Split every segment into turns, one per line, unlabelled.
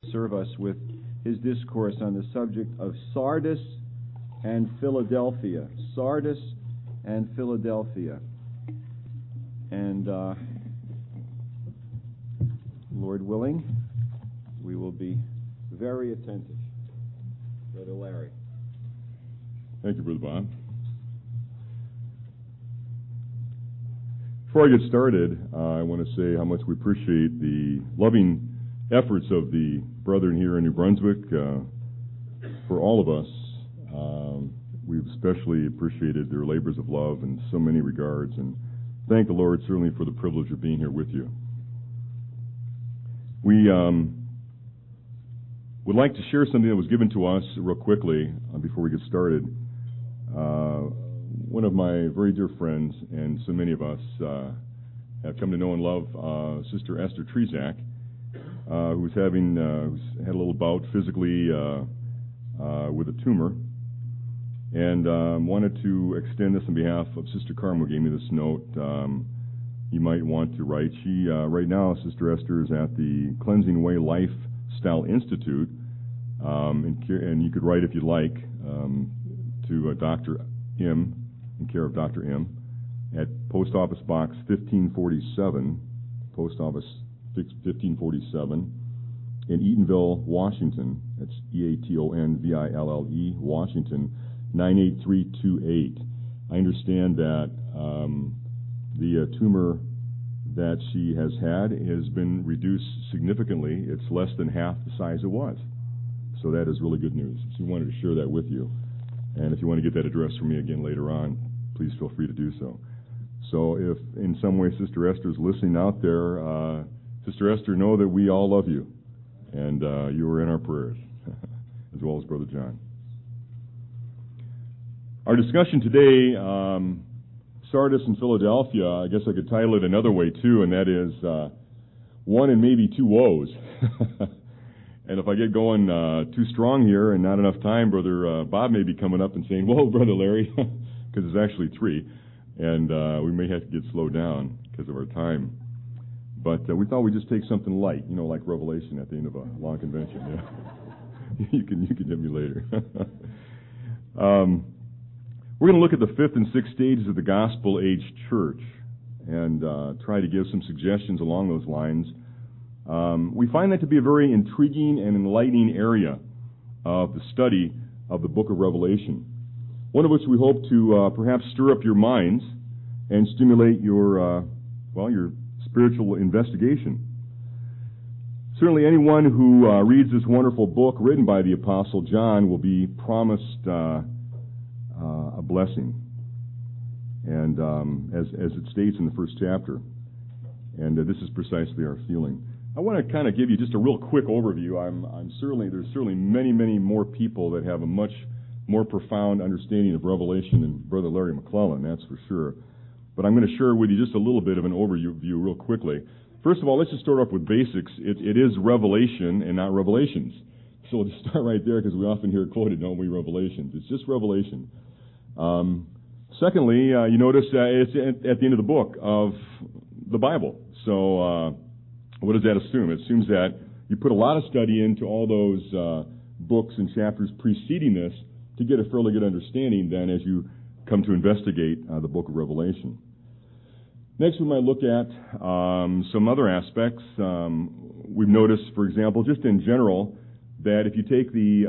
serve us with his discourse on the subject of Sardis and Philadelphia. Sardis and Philadelphia. And Lord willing, we will be very attentive. Brother Larry.
Thank you, Brother Bob. Before I get started, I want to say how much we appreciate the loving efforts of the brethren here in New Brunswick for all of us. We've especially appreciated their labors of love in so many regards, and thank the Lord certainly for the privilege of being here with you. We would like to share something that was given to us real quickly before we get started. One of my very dear friends, and so many of us have come to know and love Sister Esther Trzak, who's had a little bout physically with a tumor, and wanted to extend this on behalf of Sister Carmen, who gave me this note. You might want to write. She right now, Sister Esther, is at the Cleansing Way Lifestyle Institute, and you could write if you'd like to Dr. M, in care of Dr. M, at Post Office Box 1547, Post Office 1547, in Eatonville, Washington. That's Eatonville, Washington, 98328. I understand that the tumor that she has had has been reduced significantly. It's less than half the size it was. So that is really good news. So we wanted to share that with you. And if you want to get that address from me again later on, please feel free to do so. So if in some way Sister Esther is listening out there, Sister Esther, know that we all love you, and you are in our prayers, as well as Brother John. Our discussion today, Sardis and Philadelphia, I guess I could title it another way too, and that is one and maybe two woes. And if I get going too strong here and not enough time, Brother Bob may be coming up and saying, "Whoa, Brother Larry," because it's actually three, and we may have to get slowed down because of our time. But we thought we'd just take something light, like Revelation at the end of a long convention. Yeah, you can hit me later. We're going to look at the fifth and sixth stages of the gospel-age church and try to give some suggestions along those lines. We find that to be a very intriguing and enlightening area of the study of the book of Revelation, one of which we hope to perhaps stir up your minds and stimulate your spiritual investigation. Certainly anyone who reads this wonderful book written by the Apostle John will be promised a blessing, and as it states in the first chapter, and this is precisely our feeling. I want to kind of give you just a real quick overview. There's certainly many more people that have a much more profound understanding of Revelation than Brother Larry McClellan, that's for sure. But I'm going to share with you just a little bit of an overview real quickly. First of all, let's just start off with basics. It is Revelation and not Revelations. So we'll just start right there because we often hear it quoted, don't we, Revelations. It's just Revelation. Secondly, you notice it's at the end of the book of the Bible. So what does that assume? It assumes that you put a lot of study into all those books and chapters preceding this to get a fairly good understanding then as you come to investigate the book of Revelation. Next, we might look at some other aspects. We've noticed, for example, just in general, that if you take the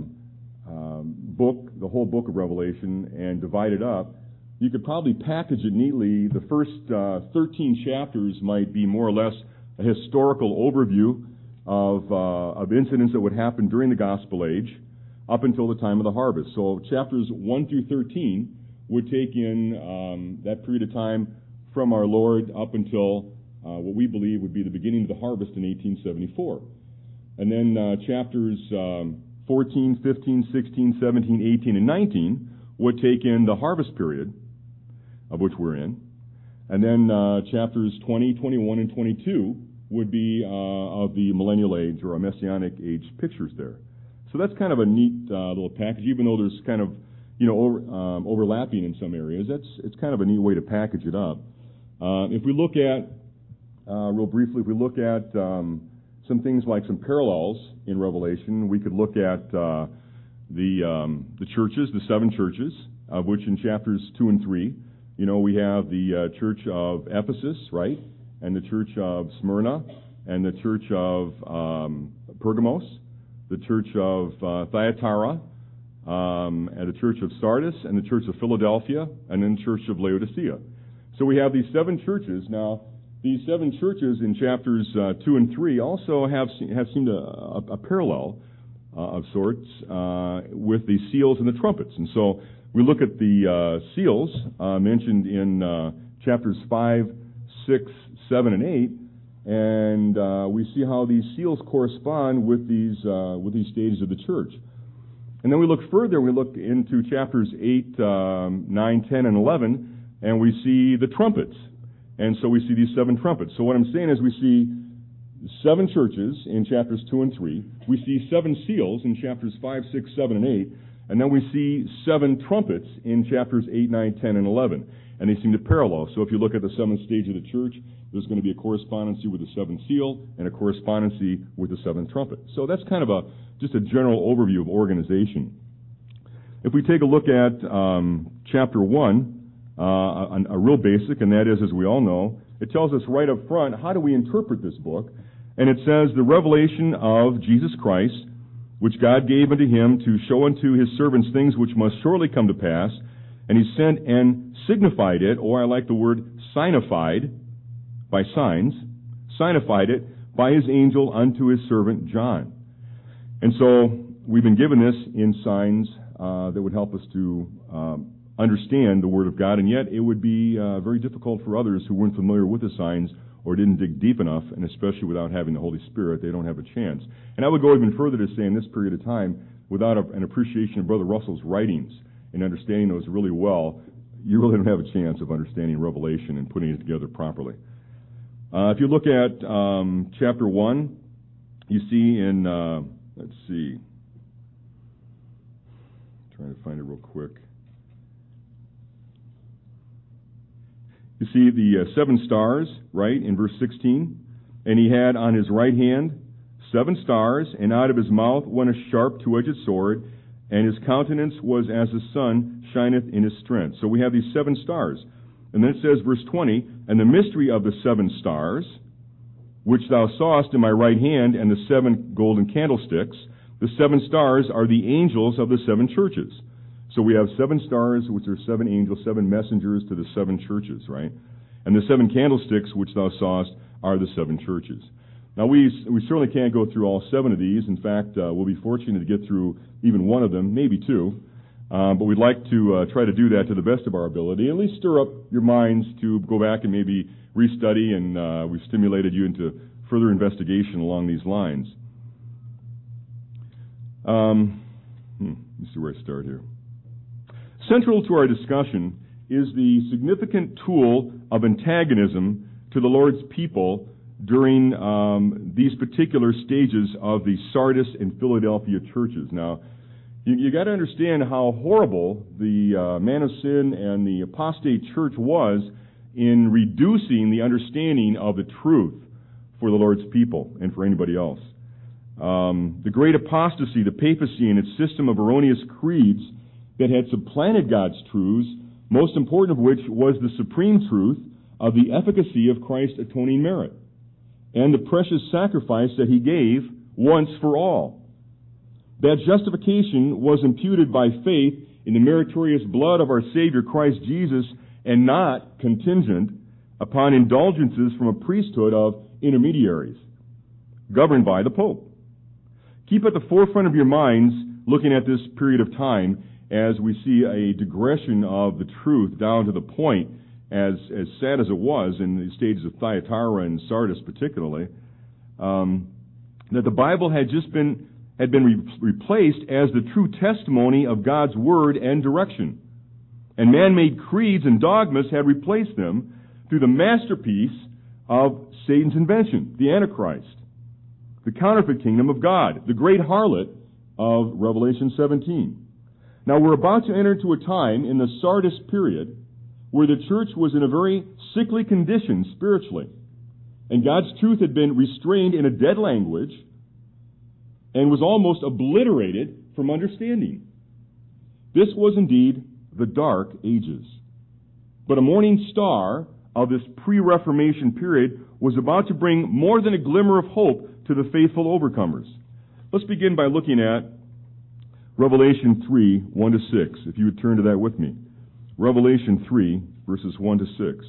whole book of Revelation, and divide it up, you could probably package it neatly. The first 13 chapters might be more or less a historical overview of incidents that would happen during the gospel age up until the time of the harvest. So chapters 1 through 13 would take in that period of time from our Lord up until what we believe would be the beginning of the harvest in 1874. And then chapters 14, 15, 16, 17, 18, and 19 would take in the harvest period, of which we're in. And then chapters 20, 21, and 22 would be of the millennial age or a messianic age pictures there. So that's kind of a neat little package, even though there's kind of overlapping in some areas. It's kind of a neat way to package it up. If we look at real briefly, if we look at some things like some parallels in Revelation. We could look at the churches, the 7 churches, of which in chapters 2 and 3, we have the church of Ephesus, right, and the church of Smyrna, and the church of Pergamos, the church of Thyatira, and the church of Sardis, and the church of Philadelphia, and then the church of Laodicea. So we have these 7 churches. Now, these 7 churches in chapters 2 and 3 also have seemed a parallel of sorts with the seals and the trumpets. And so we look at the seals mentioned in chapters 5, 6, 7, and 8, and we see how these seals correspond with these stages of the church. And then we look further, we look into chapters 8, 9, 10, and 11, and we see the trumpets. And so we see these 7 trumpets. So what I'm saying is we see 7 churches in chapters 2 and 3. We see 7 seals in chapters 5, 6, 7, and 8. And then we see 7 trumpets in chapters 8, 9, 10, and 11. And they seem to parallel. So if you look at the 7th stage of the church, there's going to be a correspondency with the 7th seal and a correspondency with the 7th trumpet. So that's kind of just a general overview of organization. If we take a look at chapter 1, a real basic, and that is, as we all know, it tells us right up front, how do we interpret this book? And it says, the revelation of Jesus Christ, which God gave unto him to show unto his servants things which must shortly come to pass, and he sent and signified it, or I like the word signified, by signs, signified it by his angel unto his servant John. And so we've been given this in signs that would help us to understand the Word of God, and yet it would be very difficult for others who weren't familiar with the signs or didn't dig deep enough, and especially without having the Holy Spirit, they don't have a chance. And I would go even further to say in this period of time, without an appreciation of Brother Russell's writings and understanding those really well, you really don't have a chance of understanding Revelation and putting it together properly. If you look at chapter 1, you see in, let's see, trying to find it real quick. You see the 7 stars, right, in verse 16. And he had on his right hand 7 stars, and out of his mouth went a sharp 2-edged sword, and his countenance was as the sun shineth in his strength. So we have these 7 stars. And then it says, verse 20, and the mystery of the 7 stars, which thou sawest in my right hand, and the 7 golden candlesticks, the 7 stars are the angels of the 7 churches. So we have 7 stars, which are 7 angels, 7 messengers to the 7 churches, right? And the 7 candlesticks, which thou sawest, are the 7 churches. Now, we certainly can't go through all 7 of these. In fact, we'll be fortunate to get through even one of them, maybe 2. But we'd like to try to do that to the best of our ability, at least stir up your minds to go back and maybe restudy, and we've stimulated you into further investigation along these lines. Let me see where I start here. Central to our discussion is the significant tool of antagonism to the Lord's people during these particular stages of the Sardis and Philadelphia churches. Now, you got to understand how horrible the man of sin and the apostate church was in reducing the understanding of the truth for the Lord's people and for anybody else. The great apostasy, the papacy, and its system of erroneous creeds that had supplanted God's truths, most important of which was the supreme truth of the efficacy of Christ's atoning merit and the precious sacrifice that he gave once for all. That justification was imputed by faith in the meritorious blood of our Savior Christ Jesus, and not contingent upon indulgences from a priesthood of intermediaries governed by the Pope. Keep at the forefront of your minds, looking at this period of time, as we see a digression of the truth down to the point, as sad as it was in the stages of Thyatira and Sardis particularly, that the Bible had been replaced as the true testimony of God's Word and direction. And man-made creeds and dogmas had replaced them through the masterpiece of Satan's invention, the Antichrist, the counterfeit kingdom of God, the great harlot of Revelation 17. Now, we're about to enter into a time in the Sardis period where the church was in a very sickly condition spiritually. and God's truth had been restrained in a dead language and was almost obliterated from understanding. This was indeed the Dark Ages. But a morning star of this pre-Reformation period was about to bring more than a glimmer of hope to the faithful overcomers. Let's begin by looking at Revelation 3, 1 to 6. If you would turn to that with me. Revelation 3, verses 1 to 6.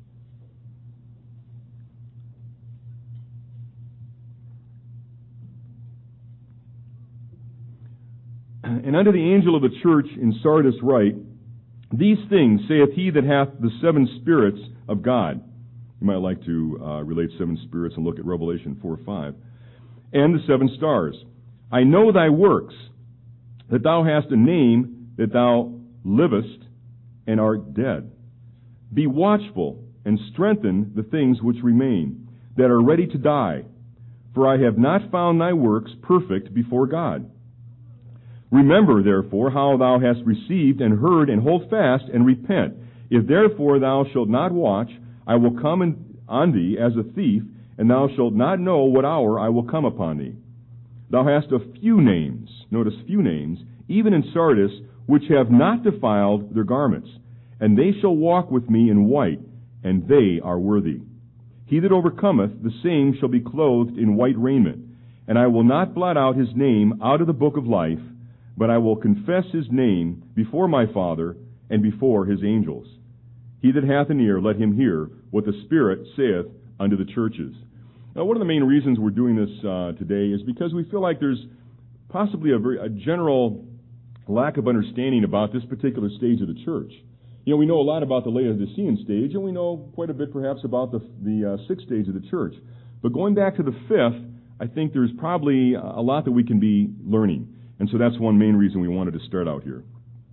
And unto the angel of the church in Sardis write, These things saith he that hath the seven spirits of God. You might like to relate seven spirits and look at Revelation 4, 5. And the seven stars. I know thy works, that thou hast a name, that thou livest and art dead. Be watchful and strengthen the things which remain, that are ready to die. For I have not found thy works perfect before God. Remember, therefore, how thou hast received and heard, and hold fast, and repent. If therefore thou shalt not watch, I will come on thee as a thief, and thou shalt not know what hour I will come upon thee. Thou hast a few names, notice few names, even in Sardis, which have not defiled their garments, and they shall walk with me in white, and they are worthy. He that overcometh, the same shall be clothed in white raiment, and I will not blot out his name out of the book of life, but I will confess his name before my Father and before his angels. He that hath an ear, let him hear what the Spirit saith unto the churches. Now, one of the main reasons we're doing this today is because we feel like there's possibly a general lack of understanding about this particular stage of the church. You know, we know a lot about the Laodicean stage, and we know quite a bit perhaps about the sixth stage of the church. But going back to the fifth, I think there's probably a lot that we can be learning. And so that's one main reason we wanted to start out here.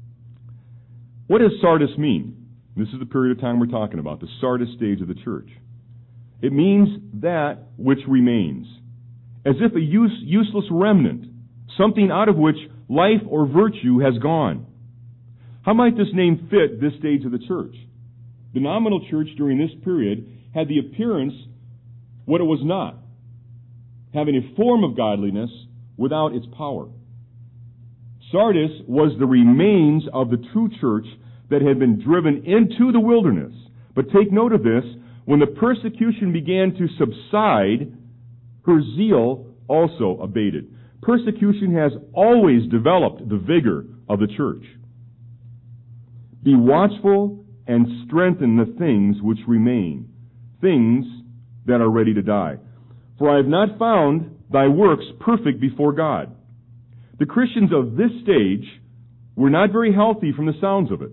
What does Sardis mean? This is the period of time we're talking about, the Sardis stage of the church. It means that which remains, as if a useless remnant, something out of which life or virtue has gone. How might this name fit this stage of the church? The nominal church during this period had the appearance what it was not, having a form of godliness without its power. Sardis was the remains of the true church that had been driven into the wilderness. But take note of this, when the persecution began to subside, her zeal also abated. Persecution has always developed the vigor of the church. Be watchful and strengthen the things which remain, things that are ready to die. For I have not found thy works perfect before God. The Christians of this stage were not very healthy from the sounds of it.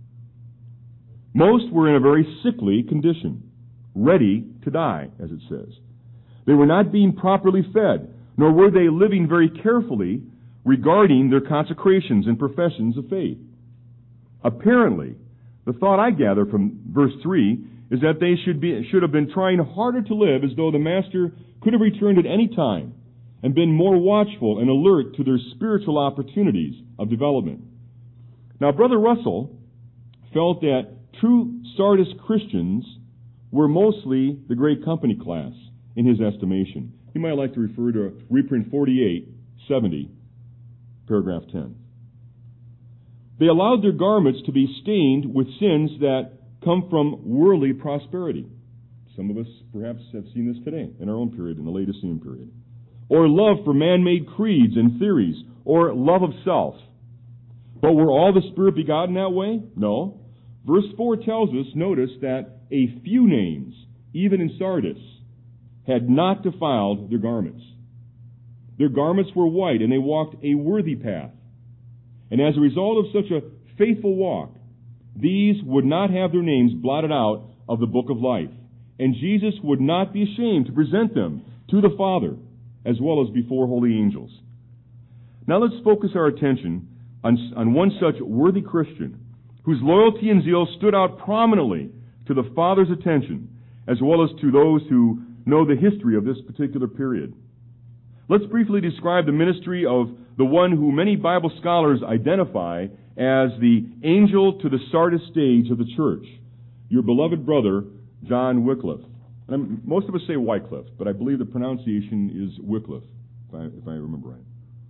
Most were in a very sickly condition, ready to die, as it says. They were not being properly fed, nor were they living very carefully regarding their consecrations and professions of faith. Apparently, the thought I gather from verse 3 is that they should have been trying harder to live as though the Master could have returned at any time, and been more watchful and alert to their spiritual opportunities of development. Now, Brother Russell felt that true Sardis Christians were mostly the great company class, in his estimation. You might like to refer to reprint 4870, paragraph 10. They allowed their garments to be stained with sins that come from worldly prosperity. Some of us perhaps have seen this today, in our own period, in the Laodicean period. Or love for man-made creeds and theories, or love of self. But were all the Spirit begotten that way? No. Verse 4 tells us, notice, that a few names, even in Sardis, had not defiled their garments. Their garments were white, and they walked a worthy path. And as a result of such a faithful walk, these would not have their names blotted out of the book of life. And Jesus would not be ashamed to present them to the Father, as well as before holy angels. Now let's focus our attention on one such worthy Christian, whose loyalty and zeal stood out prominently to the Father's attention, as well as to those who know the history of this particular period. Let's briefly describe the ministry of the one who many Bible scholars identify as the angel to the Sardis stage of the church, your beloved brother, John Wycliffe. Most of us say Wycliffe, but I believe the pronunciation is Wycliffe, if I remember right.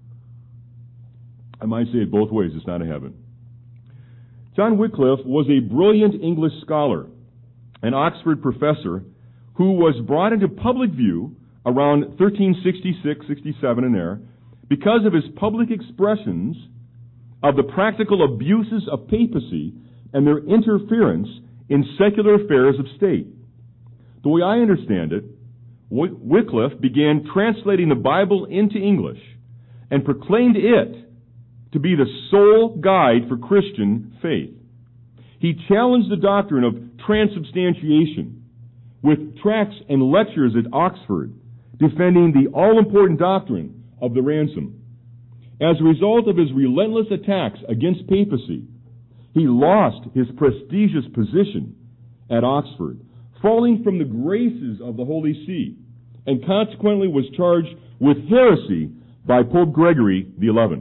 I might say it both ways. It's not a heaven. John Wycliffe was a brilliant English scholar, an Oxford professor, who was brought into public view around 1366, 67 and there, because of his public expressions of the practical abuses of papacy and their interference in secular affairs of state. The way I understand it, Wycliffe began translating the Bible into English and proclaimed it to be the sole guide for Christian faith. He challenged the doctrine of transubstantiation with tracts and lectures at Oxford, defending the all-important doctrine of the ransom. As a result of his relentless attacks against papacy, he lost his prestigious position at Oxford, falling from the graces of the Holy See, and consequently was charged with heresy by Pope Gregory XI.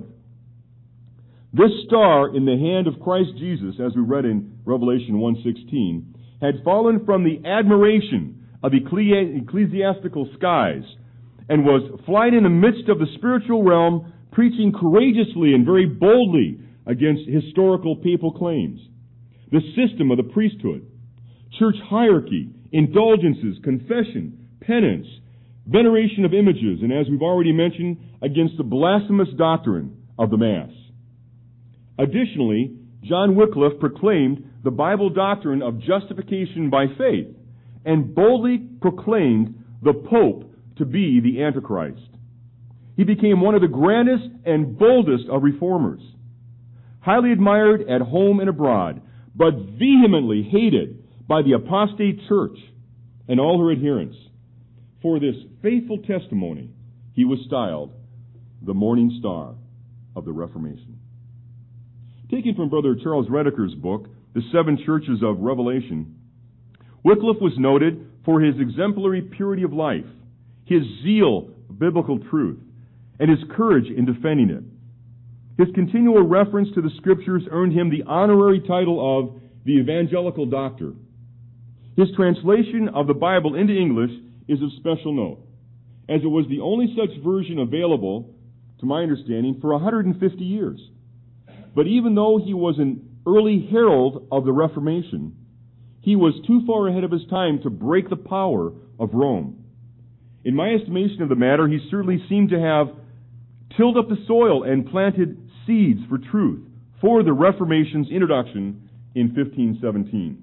This star in the hand of Christ Jesus, as we read in Revelation 1:16, had fallen from the admiration of ecclesiastical skies and was flying in the midst of the spiritual realm, preaching courageously and very boldly against historical papal claims, the system of the priesthood, church hierarchy, indulgences, confession, penance, veneration of images, and as we've already mentioned, against the blasphemous doctrine of the Mass. Additionally, John Wycliffe proclaimed the Bible doctrine of justification by faith and boldly proclaimed the Pope to be the Antichrist. He became one of the grandest and boldest of reformers, highly admired at home and abroad, but vehemently hated by the apostate church and all her adherents. For this faithful testimony, he was styled the morning star of the Reformation. Taken from Brother Charles Rediker's book, The Seven Churches of Revelation, Wycliffe was noted for his exemplary purity of life, his zeal for biblical truth, and his courage in defending it. His continual reference to the Scriptures earned him the honorary title of the Evangelical Doctor. His translation of the Bible into English is of special note, as it was the only such version available, to my understanding, for 150 years. But even though he was an early herald of the Reformation, he was too far ahead of his time to break the power of Rome. In my estimation of the matter, he certainly seemed to have tilled up the soil and planted seeds for truth for the Reformation's introduction in 1517.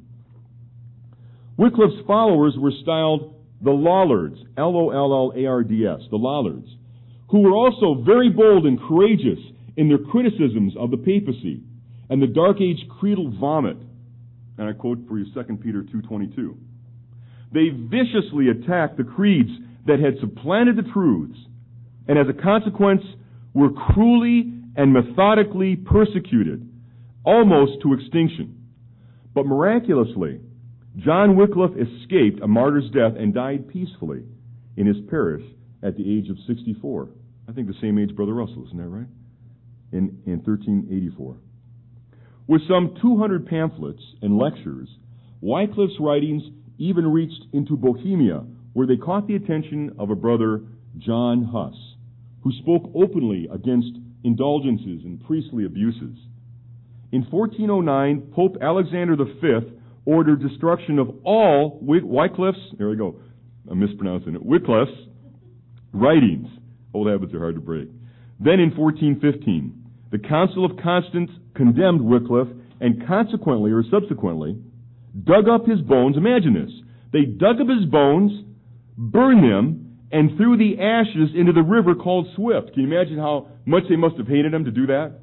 Wycliffe's followers were styled the Lollards, Lollards, the Lollards, who were also very bold and courageous in their criticisms of the papacy and the Dark Age creedal vomit. And I quote for you 2 Peter 2:22. They viciously attacked the creeds that had supplanted the truths, and as a consequence were cruelly and methodically persecuted, almost to extinction. But miraculously, John Wycliffe escaped a martyr's death and died peacefully in his parish at the age of 64. I think the same age Brother Russell, isn't that right? In 1384. With some 200 pamphlets and lectures, Wycliffe's writings even reached into Bohemia, where they caught the attention of a brother, John Huss, who spoke openly against indulgences and priestly abuses. In 1409, Pope Alexander V ordered destruction of all Wycliffe's, there we go, I'm mispronouncing it, Wycliffe's writings. Old habits are hard to break. Then in 1415, the Council of Constance condemned Wycliffe and consequently or subsequently dug up his bones. Imagine this. They dug up his bones, burned them, and threw the ashes into the river called Swift. Can you imagine how much they must have hated him to do that?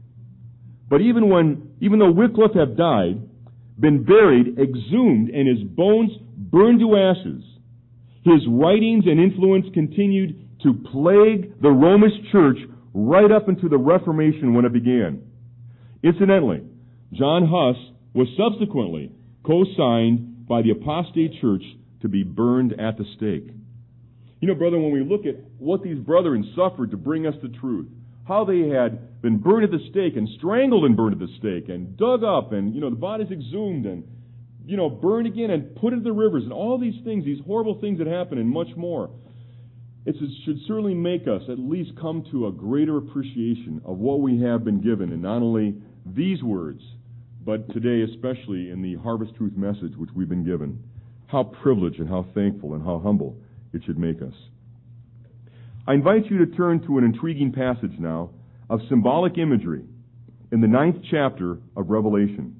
But even though Wycliffe had died, been buried, exhumed, and his bones burned to ashes, his writings and influence continued to plague the Romish Church right up into the Reformation when it began. Incidentally, John Huss was subsequently co-signed by the apostate church to be burned at the stake. You know, brother, when we look at what these brethren suffered to bring us the truth, how they had been burned at the stake and strangled and burned at the stake and dug up and, the bodies exhumed and burned again and put into the rivers, and all these things, these horrible things that happen, and much more. It should certainly make us at least come to a greater appreciation of what we have been given, and not only these words, but today especially in the Harvest Truth message which we've been given. How privileged and how thankful and how humble it should make us. I invite you to turn to an intriguing passage now of symbolic imagery in the 9th chapter of Revelation.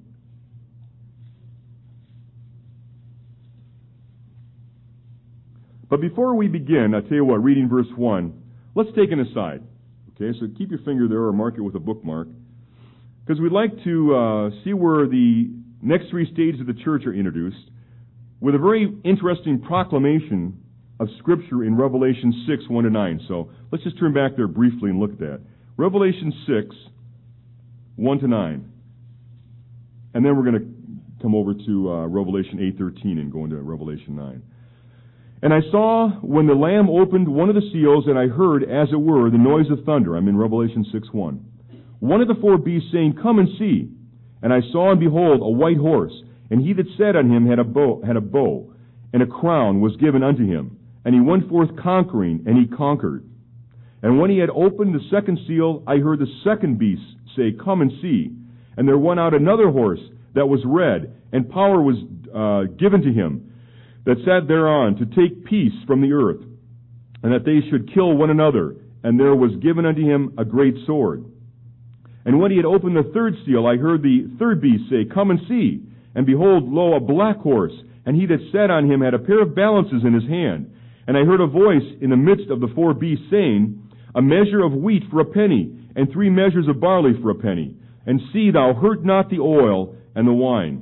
But before we begin, I tell you what, reading verse 1, let's take an aside. Okay, so keep your finger there or mark it with a bookmark, because we'd like to see where the next three stages of the church are introduced with a very interesting proclamation of Scripture in Revelation 6, 1-9. So let's just turn back there briefly and look at that. Revelation 6, 1-9. And then we're going to come over to Revelation 8:13 and go into Revelation 9. And I saw when the Lamb opened one of the seals, and I heard, as it were, the noise of thunder. I'm in Revelation 6:1. One of the four beasts saying, "Come and see." And I saw, and behold, a white horse, and he that sat on him had a bow, and a crown was given unto him. And he went forth conquering, and he conquered. And when he had opened the second seal, I heard the second beast say, "Come and see." And there went out another horse that was red, and power was given to him that sat thereon to take peace from the earth, and that they should kill one another. And there was given unto him a great sword. And when he had opened the third seal, I heard the third beast say, "Come and see." And behold, lo, a black horse, and he that sat on him had a pair of balances in his hand. And I heard a voice in the midst of the four beasts saying, "A measure of wheat for a penny, and 3 measures of barley for a penny. And see, thou hurt not the oil and the wine."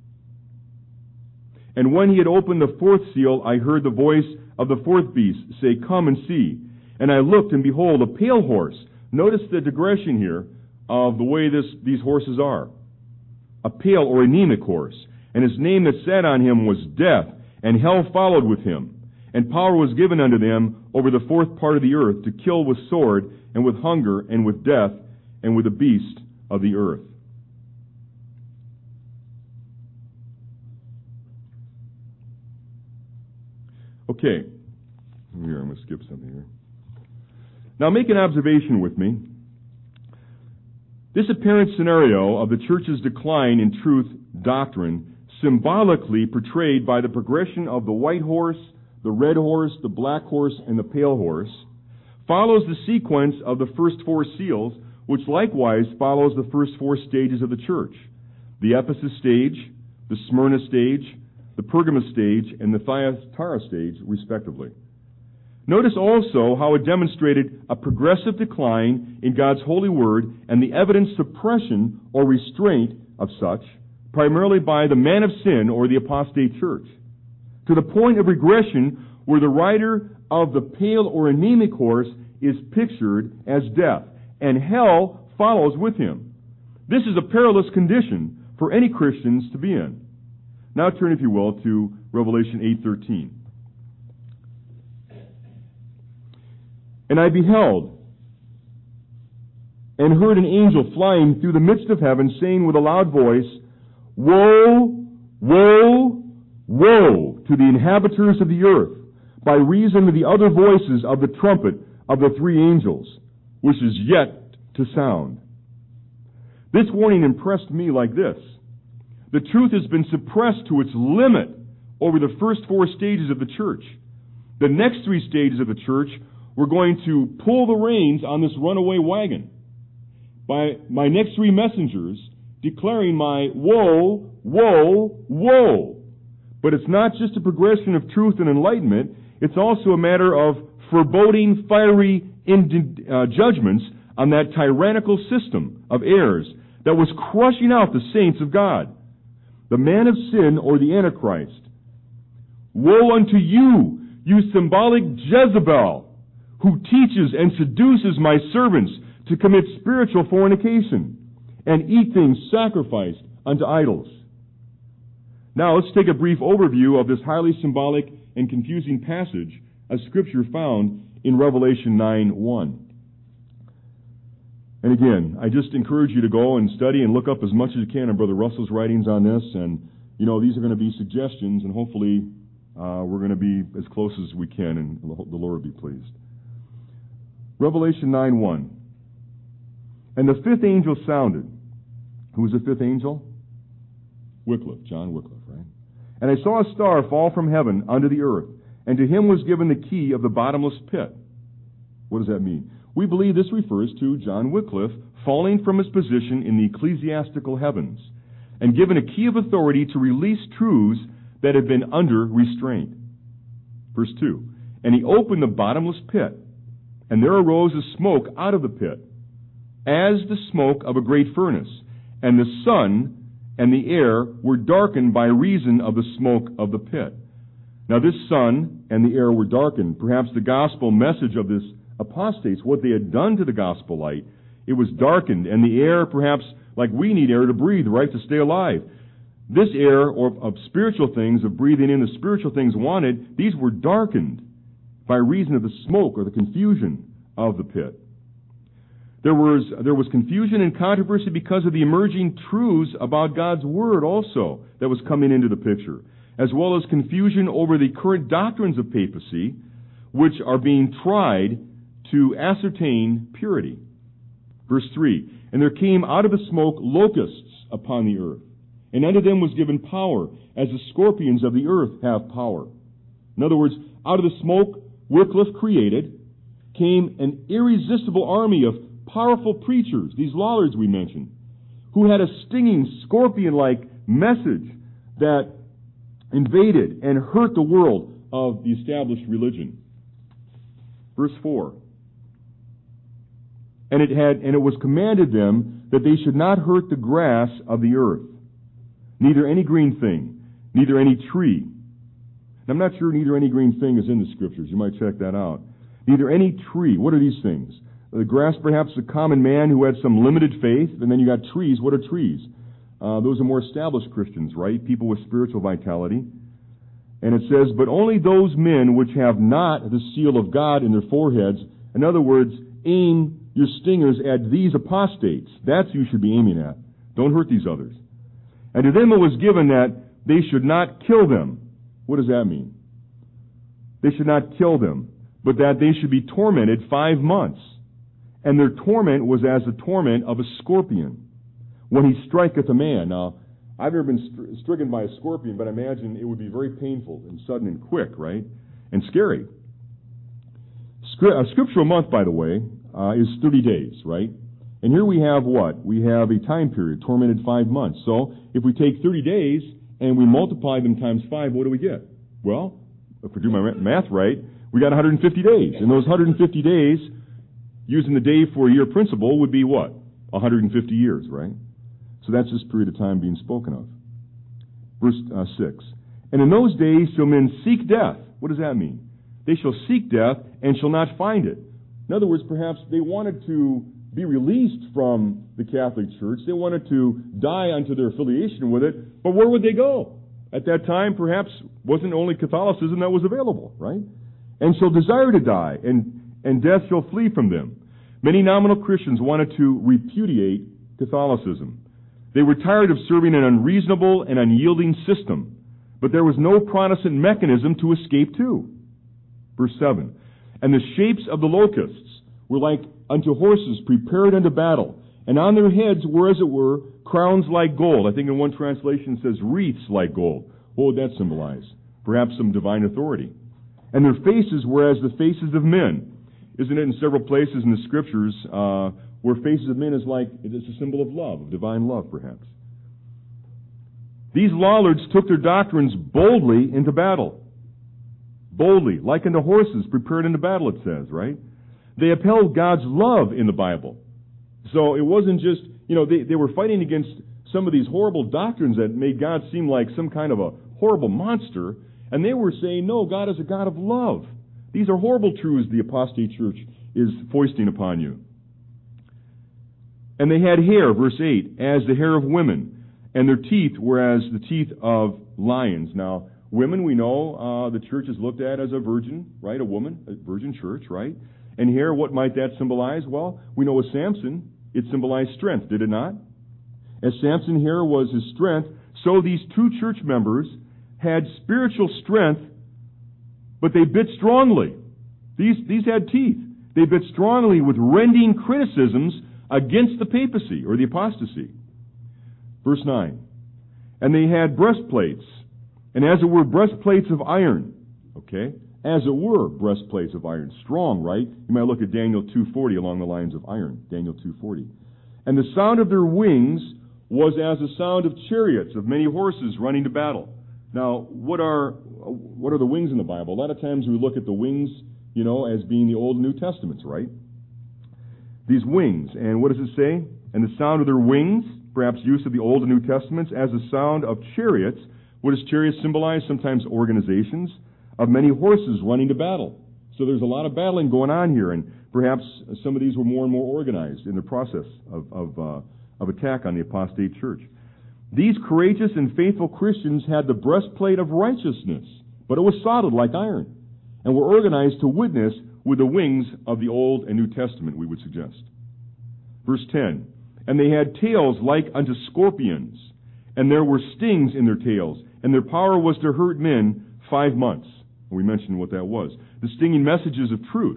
And when he had opened the fourth seal, I heard the voice of the fourth beast say, "Come and see." And I looked, and behold, a pale horse. Notice the digression here of the way these horses are. A pale or anemic horse. And his name that sat on him was Death, and hell followed with him. And power was given unto them over the fourth part of the earth to kill with sword, and with hunger, and with death, and with the beast of the earth. Okay. Here, I'm going to skip something here. Now make an observation with me. This apparent scenario of the church's decline in truth doctrine, symbolically portrayed by the progression of the white horse, the red horse, the black horse, and the pale horse, follows the sequence of the first 4 seals, which likewise follows the first 4 stages of the church: the Ephesus stage, the Smyrna stage, the Pergamos stage, and the Thyatira stage, respectively. Notice also how it demonstrated a progressive decline in God's holy word and the evident suppression or restraint of such, primarily by the man of sin or the apostate church, to the point of regression where the rider of the pale or anemic horse is pictured as death, and hell follows with him. This is a perilous condition for any Christians to be in. Now turn, if you will, to Revelation 8:13. And I beheld, and heard an angel flying through the midst of heaven, saying with a loud voice, "Woe, woe, woe to the inhabitants of the earth, by reason of the other voices of the trumpet of the 3 angels, which is yet to sound." This warning impressed me like this: the truth has been suppressed to its limit over the first 4 stages of the church. The next 3 stages of the church, we're going to pull the reins on this runaway wagon by my next 3 messengers declaring my woe, woe, woe. But it's not just a progression of truth and enlightenment, it's also a matter of foreboding fiery judgments on that tyrannical system of errors that was crushing out the saints of God. The man of sin or the Antichrist. Woe unto you, you symbolic Jezebel, who teaches and seduces my servants to commit spiritual fornication and eat things sacrificed unto idols. Now let's take a brief overview of this highly symbolic and confusing passage of Scripture found in Revelation 9:1. And again, I just encourage you to go and study and look up as much as you can on Brother Russell's writings on this, and these are going to be suggestions, and hopefully we're going to be as close as we can, and the Lord will be pleased. Revelation 9:1. And the fifth angel sounded. Who was the fifth angel? Wycliffe, John Wycliffe, right? And I saw a star fall from heaven unto the earth, and to him was given the key of the bottomless pit. What does that mean? We believe this refers to John Wycliffe falling from his position in the ecclesiastical heavens and given a key of authority to release truths that had been under restraint. Verse 2. And he opened the bottomless pit, and there arose a smoke out of the pit, as the smoke of a great furnace, and the sun and the air were darkened by reason of the smoke of the pit. Now this sun and the air were darkened. Perhaps the gospel message of this apostates, what they had done to the gospel light, it was darkened, and the air, perhaps like we need air to breathe, right, to stay alive. This air, or of spiritual things, of breathing in the spiritual things wanted, these were darkened by reason of the smoke or the confusion of the pit. There was confusion and controversy because of the emerging truths about God's Word also that was coming into the picture, as well as confusion over the current doctrines of papacy, which are being tried to ascertain purity. Verse 3, and there came out of the smoke locusts upon the earth, and unto them was given power, as the scorpions of the earth have power. In other words, out of the smoke Wycliffe created came an irresistible army of powerful preachers, these Lollards we mentioned, who had a stinging scorpion-like message that invaded and hurt the world of the established religion. Verse 4. And it was commanded them that they should not hurt the grass of the earth, neither any green thing, neither any tree. And I'm not sure neither any green thing is in the Scriptures. You might check that out. Neither any tree. What are these things? The grass, perhaps a common man who had some limited faith, and then you got trees. What are trees? Those are more established Christians, right? People with spiritual vitality. And it says, but only those men which have not the seal of God in their foreheads, in other words, aim your stingers at these apostates. That's who you should be aiming at. Don't hurt these others. And to them it was given that they should not kill them. What does that mean? They should not kill them, but that they should be tormented 5 months. And their torment was as the torment of a scorpion when he striketh a man. Now, I've never been stricken by a scorpion, but I imagine it would be very painful and sudden and quick, right? And scary. A scriptural month, by the way, is 30 days, right? And here we have what? We have a time period, tormented 5 months. So, if we take 30 days and we multiply them times 5, what do we get? Well, if we do my math right, we got 150 days. And those 150 days, using the day for a year principle, would be what? 150 years, right? So that's this period of time being spoken of. Verse 6. And in those days shall men seek death. What does that mean? They shall seek death and shall not find it. In other words, perhaps they wanted to be released from the Catholic Church. They wanted to die unto their affiliation with it. But where would they go? At that time, perhaps, wasn't only Catholicism that was available, right? And shall desire to die, and death shall flee from them. Many nominal Christians wanted to repudiate Catholicism. They were tired of serving an unreasonable and unyielding system, but there was no Protestant mechanism to escape to. Verse 7, and the shapes of the locusts were like unto horses prepared unto battle, and on their heads were, as it were, crowns like gold. I think in one translation it says wreaths like gold. What would that symbolize? Perhaps some divine authority. And their faces were as the faces of men. Isn't it in several places in the Scriptures where faces of men is like, it is a symbol of love, of divine love, perhaps. These Lollards took their doctrines boldly into battle. Boldly, like unto horses prepared into battle, it says, right? They upheld God's love in the Bible. So it wasn't just, they were fighting against some of these horrible doctrines that made God seem like some kind of a horrible monster, and they were saying, no, God is a God of love. These are horrible truths the apostate church is foisting upon you. And they had hair, verse 8, as the hair of women, and their teeth were as the teeth of lions. Now, women, we know the church is looked at as a virgin, right? A woman, a virgin church, right? And hair, what might that symbolize? Well, we know with Samson, it symbolized strength, did it not? As Samson's hair was his strength, So these two church members had spiritual strength, but they bit strongly. These had teeth. They bit strongly with rending criticisms against the papacy or the apostasy. Verse 9. And they had breastplates, and as it were breastplates of iron. Okay? As it were breastplates of iron. Strong, right? You might look at Daniel 2:40 along the lines of iron. Daniel 2:40. And the sound of their wings was as the sound of chariots, of many horses running to battle. Now, what are the wings in the Bible? A lot of times we look at the wings, as being the Old and New Testaments, right? These wings. And what does it say? And the sound of their wings, perhaps use of the Old and New Testaments, as the sound of chariots. What does chariots symbolize? Sometimes organizations of many horses running to battle. So there's a lot of battling going on here, and perhaps some of these were more and more organized in the process of attack on the apostate church. These courageous and faithful Christians had the breastplate of righteousness, but it was solid like iron, and were organized to witness with the wings of the Old and New Testament, we would suggest. Verse 10, and they had tails like unto scorpions, and there were stings in their tails, and their power was to hurt men 5 months. We mentioned what that was. The stinging messages of truth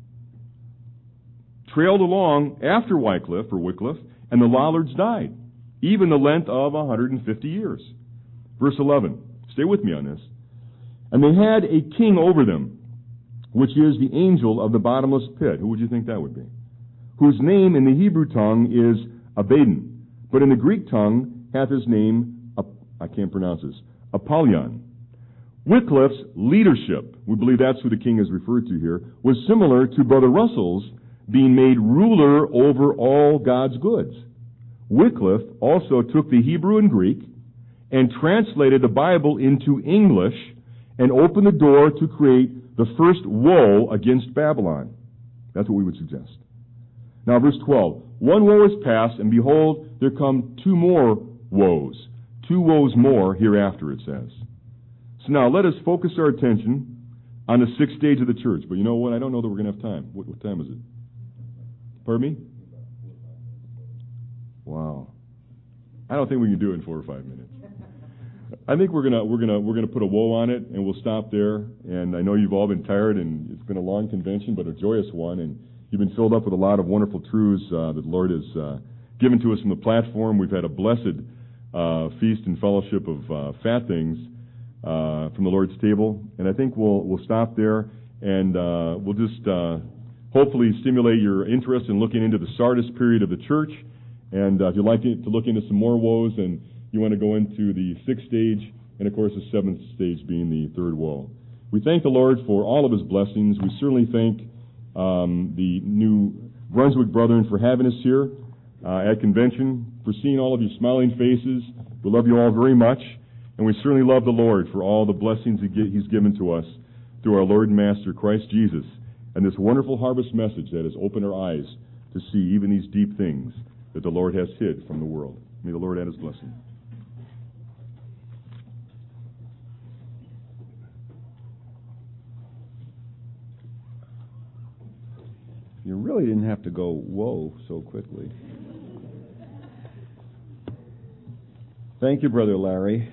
trailed along after Wycliffe, and the Lollards died, even the length of 150 years. Verse 11. Stay with me on this. And they had a king over them, which is the angel of the bottomless pit. Who would you think that would be? Whose name in the Hebrew tongue is Abaddon, but in the Greek tongue hath his name, I can't pronounce this, Apollyon. Wycliffe's leadership, we believe that's who the king is referred to here, was similar to Brother Russell's being made ruler over all God's goods. Wycliffe also took the Hebrew and Greek and translated the Bible into English and opened the door to create the first woe against Babylon. That's what we would suggest. Now, verse 12. One woe is past, and behold, there come 2 more woes. 2 woes more hereafter, it says. So now, let us focus our attention on the 6th stage of the church. But you know what? I don't know that we're going to have time. What time is it? Pardon me? Wow. I don't think we can do it in 4 or 5 minutes. I think we're gonna put a woe on it, and we'll stop there. And I know you've all been tired, and it's been a long convention, but a joyous one. And you've been filled up with a lot of wonderful truths that the Lord has given to us from the platform. We've had a blessed feast and fellowship of fat things from the Lord's table, and I think we'll stop there, and we'll just hopefully stimulate your interest in looking into the Sardis period of the church. And if you'd like to look into some more woes, and you want to go into the 6th stage, and of course the 7th stage being the 3rd woe. We thank the Lord for all of His blessings. We certainly thank the New Brunswick brethren for having us here at convention, for seeing all of your smiling faces. We love you all very much, and we certainly love the Lord for all the blessings He's given to us through our Lord and Master, Christ Jesus, and this wonderful harvest message that has opened our eyes to see even these deep things that the Lord has hid from the world. May the Lord add His blessing.
You really didn't have to go, whoa, so quickly. Thank you, Brother Larry.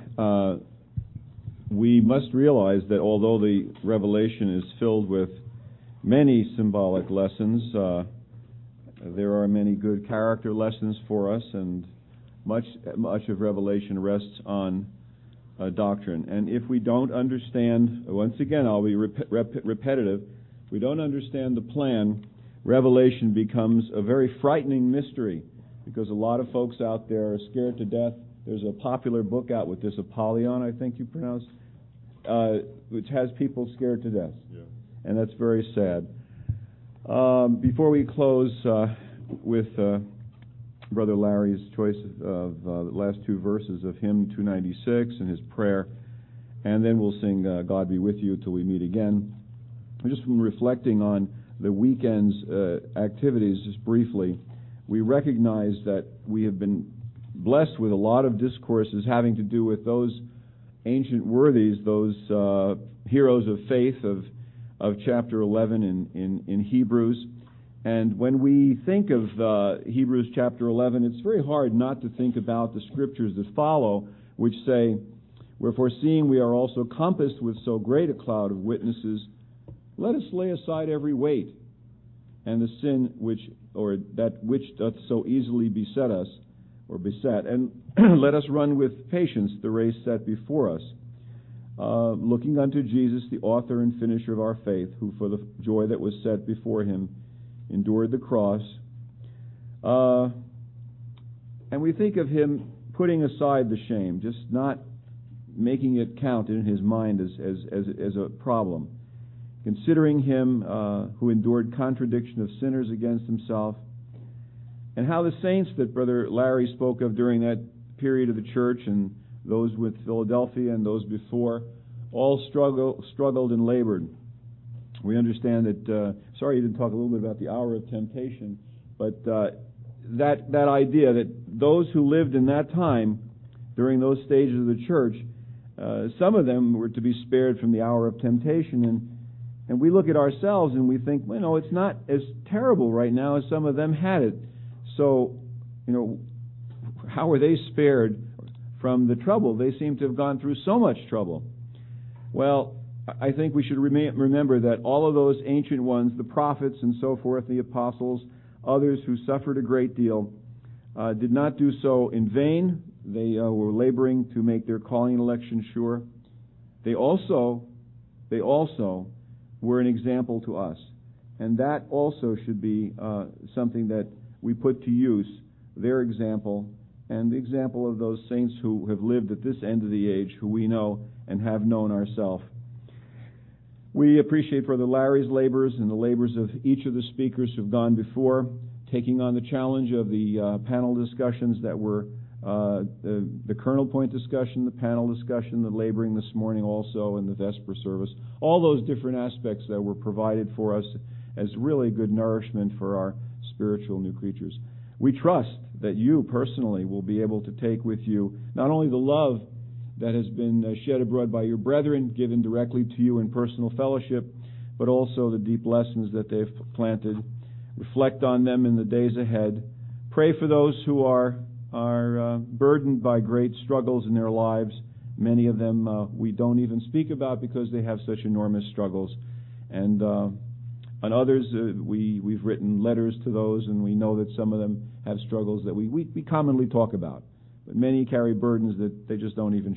We must realize that although the Revelation is filled with many symbolic lessons, there are many good character lessons for us, and much of Revelation rests on doctrine. And if we don't understand, once again, I'll be repetitive, if we don't understand the plan, Revelation becomes a very frightening mystery, because a lot of folks out there are scared to death. There's a popular book out with this, Apollyon, I think you pronounce, which has people scared to death. Yeah. And that's very sad. Before we close with Brother Larry's choice of the last 2 verses of hymn 296 and his prayer, and then we'll sing God Be With You till we meet again. Just from reflecting on the weekend's activities, just briefly, we recognize that we have been blessed with a lot of discourses having to do with those ancient worthies, those heroes of faith of chapter 11 in Hebrews. And when we think of Hebrews chapter 11, it's very hard not to think about the scriptures that follow, which say, "Wherefore, seeing we are also compassed with so great a cloud of witnesses, let us lay aside every weight, and the sin which doth so easily beset us, and let us run with patience the race set before us, looking unto Jesus, the author and finisher of our faith, who for the joy that was set before him endured the cross." And we think of him putting aside the shame, just not making it count in his mind as a problem. Considering him who endured contradiction of sinners against himself, and how the saints that Brother Larry spoke of during that period of the church, and those with Philadelphia and those before, all struggled and labored. We understand that, sorry you didn't talk a little bit about the hour of temptation, but that idea that those who lived in that time, during those stages of the church, some of them were to be spared from the hour of temptation, and we look at ourselves and we think, it's not as terrible right now as some of them had it. So, how were they spared from the trouble? They seem to have gone through so much trouble. Well, I think we should remember that all of those ancient ones, the prophets and so forth, the apostles, others who suffered a great deal, did not do so in vain. They were laboring to make their calling and election sure. They also were an example to us. And that also should be something that we put to use, their example and the example of those saints who have lived at this end of the age, who we know and have known ourselves. We appreciate Brother Larry's labors and the labors of each of the speakers who have gone before, taking on the challenge of the panel discussions that were the kernel point discussion, the panel discussion, the laboring this morning also, and the Vesper service. All those different aspects that were provided for us as really good nourishment for our spiritual new creatures. We trust that you personally will be able to take with you not only the love that has been shed abroad by your brethren, given directly to you in personal fellowship, but also the deep lessons that they've planted. Reflect on them in the days ahead. Pray for those who are burdened by great struggles in their lives. Many of them we don't even speak about because they have such enormous struggles. And on others, we've written letters to those, and we know that some of them have struggles that we commonly talk about. But many carry burdens that they just don't even